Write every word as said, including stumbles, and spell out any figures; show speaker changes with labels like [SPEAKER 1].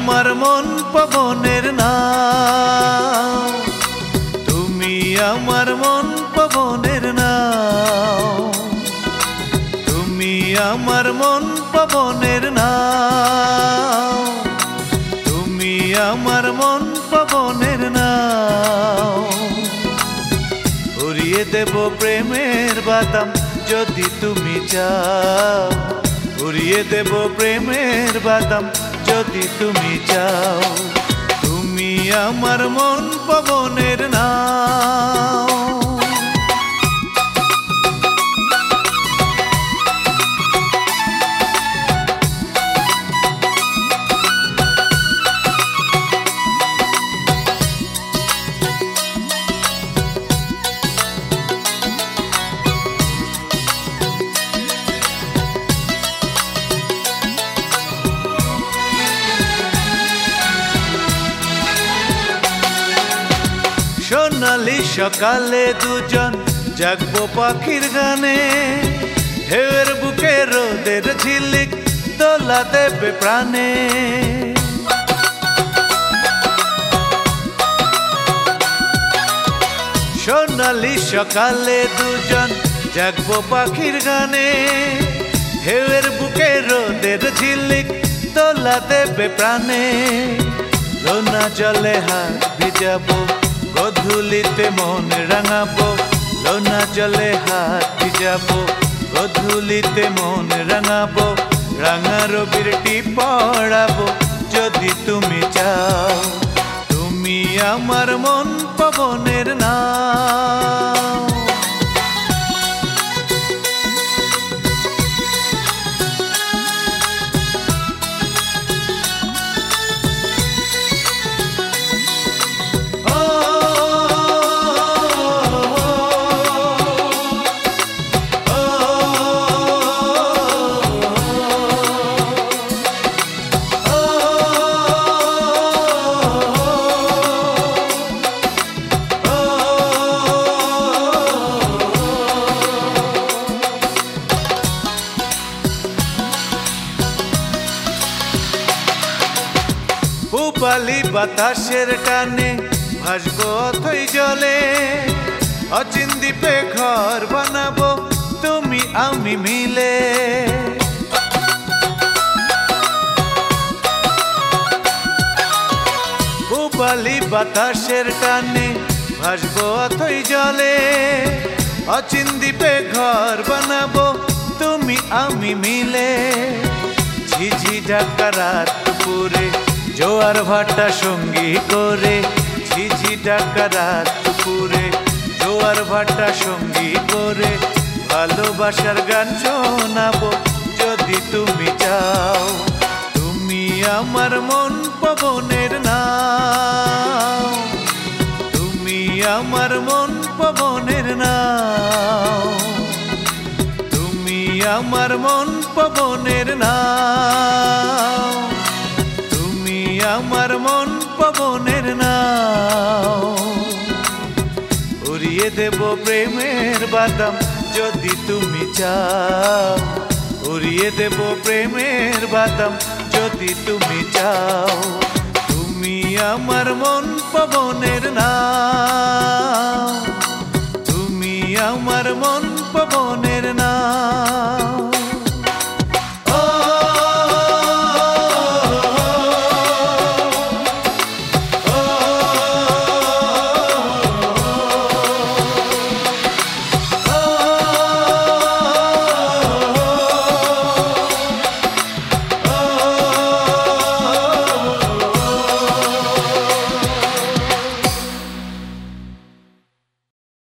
[SPEAKER 1] আমার মন পবনের নাও, তুমি আমার মন পবনের নাও, তুমি আমার মন পবনের নাও, তুমি আমার মন পবনের নাও। উড়িয়ে দেব প্রেমের বাদাম যদি তুমি চাও, উড়িয়ে দেব প্রেমের বাদাম যদি তুমি চাও, তুমি আমার মন পবনের নাও। সোনালি সকালে দুজন জাগবো পাখির গানে, ঢেউয়ের বুকে রোদের ঝিলিক দোলা দেবে প্রাণে। সোনালি সকালে দুজন জাগবো পাখির গানে, ঢেউয়ের বুকে রোদের ঝিলিক দোলা দেবে প্রাণে। লোনা জলে হাত ভিজাবো, গধূলিতে মন রাঙাবো, লোনা জলে হাত ভিজাবো, গধূলিতে মন রাঙাবো, রাঙা রবির টিপ পড়াবো যদি তুমি চাও, তুমি আমার মন পবনের নাও। পূবালি বাতাসের টানে ভাসবো অথই জলে, অচিন দ্বীপে ঘর বানাবো তুমি আমি মিলে। পূবালি বাতাসের টানে ভাসবো অথই জলে, অচিন দ্বীপে ঘর বানাবো তুমি আমি মিলে। ঝিঝি ঢাকা রাত দুপুরে জোয়ার ভাটা সঙ্গী করে, ঝিঝি ঢাকা রাত দুপুরে জোয়ার ভাটা সঙ্গী করে, ভালোবাসার গান শোনাবো যদি তুমি চাও, তুমি আমার মন পবনের নাও, তুমি আমার মন পবনের নাও, তুমি আমার মন পবনের নাও, আমার মন পবনের নাও। উড়িয়ে দেব প্রেমের বাদাম যদি তুমি চাও, উড়িয়ে দেব প্রেমের বাদাম যদি তুমি চাও, তুমি আমার মন পবনের নাও, তুমি আমার মন পবনের নাও।